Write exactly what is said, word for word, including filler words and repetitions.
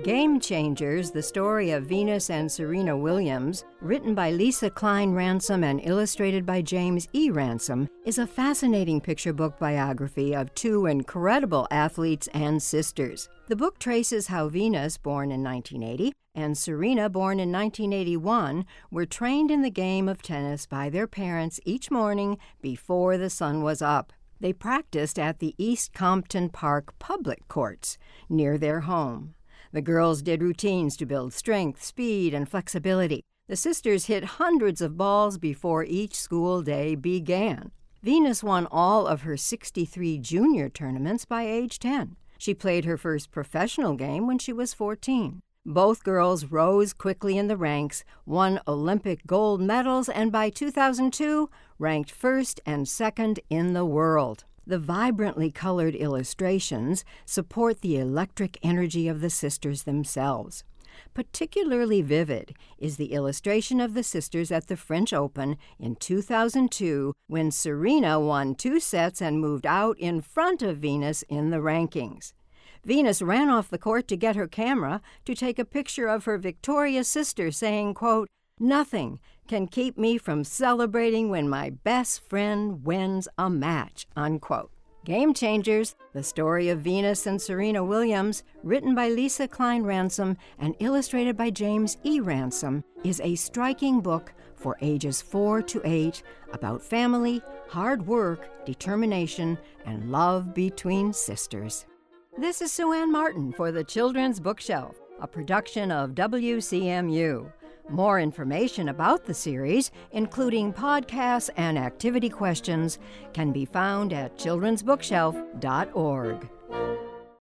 Game Changers, the story of Venus and Serena Williams, written by Lisa Klein Ransom and illustrated by James E. Ransom, is a fascinating picture book biography of two incredible athletes and sisters. The book traces how Venus, born in nineteen eighty, and Serena, born in nineteen eighty-one, were trained in the game of tennis by their parents each morning before the sun was up. They practiced at the East Compton Park public courts near their home. The girls did routines to build strength, speed, and flexibility. The sisters hit hundreds of balls before each school day began. Venus won all of her sixty-three junior tournaments by age ten. She played her first professional game when she was fourteen. Both girls rose quickly in the ranks, won Olympic gold medals, and by two thousand two, ranked first and second in the world. The vibrantly colored illustrations support the electric energy of the sisters themselves. Particularly vivid is the illustration of the sisters at the French Open in two thousand two, when Serena won two sets and moved out in front of Venus in the rankings. Venus ran off the court to get her camera to take a picture of her victorious sister, saying, quote, "Nothing can keep me from celebrating when my best friend wins a match," unquote. Game Changers, the story of Venus and Serena Williams, written by Lisa Klein Ransom and illustrated by James E. Ransom, is a striking book for ages four to eight about family, hard work, determination, and love between sisters. This is Sue Ann Martin for the Children's Bookshelf, a production of W C M U. More information about the series, including podcasts and activity questions, can be found at children's bookshelf dot org.